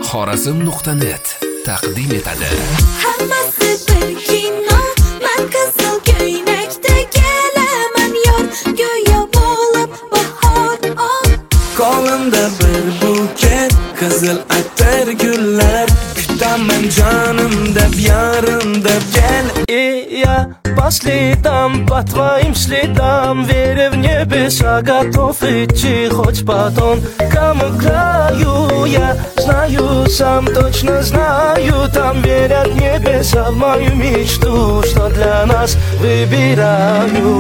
Xorazm.net taqdim etadi. Hammasi bir kino, men qizil ko'ynakda kelaman yor, go'yo bo'lib bahor ol. Qo'limda bir buket qizil atir gullar, kutaman jonim deb yarim deb kel. Я последам по твоим следам, веря в небеса, готов идти хоть потом. Кому краю я знаю, сам точно знаю, там верят небеса в мою мечту, что для нас выбираю.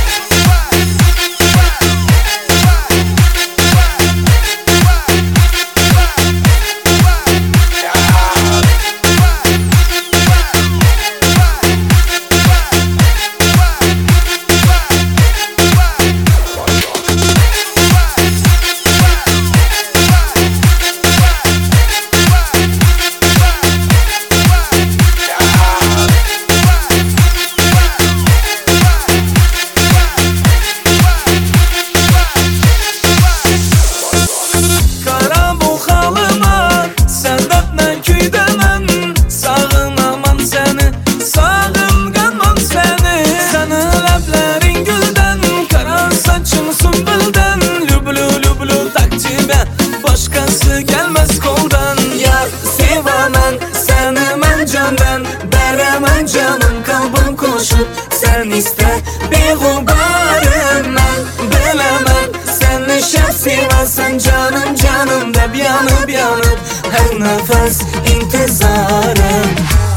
Beraman canım kalbim koşup sen iste beğubarım ben bilemem seni şef seversen canım canım deb yanıp yanıp her nefes intizarım.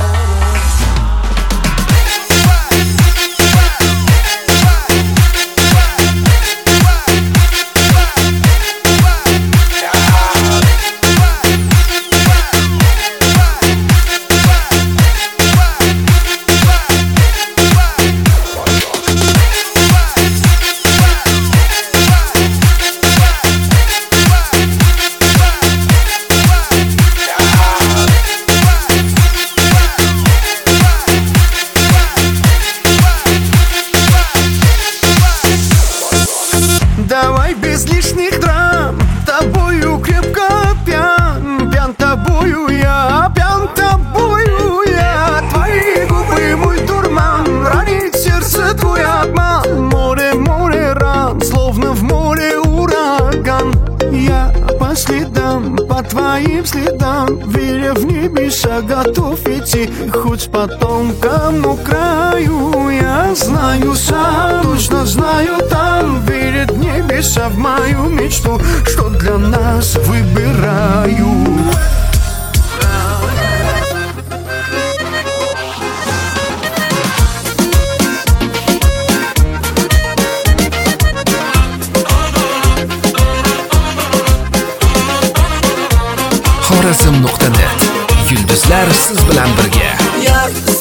Давай без лишних драм, тобою крепко пьян, пьян тобою я, пьян тобою я. Твои губы мой дурман, ранит сердце твой обман. Море, море ран, словно в море ураган. Я по следам, по твоим следам, веря в небеса, готов идти хоть потом кому краю. Я знаю сам, точно знаю там, верят небеса в мою мечту, что для нас выбираю. Xorazm.net yulduzlar siz bilan birga.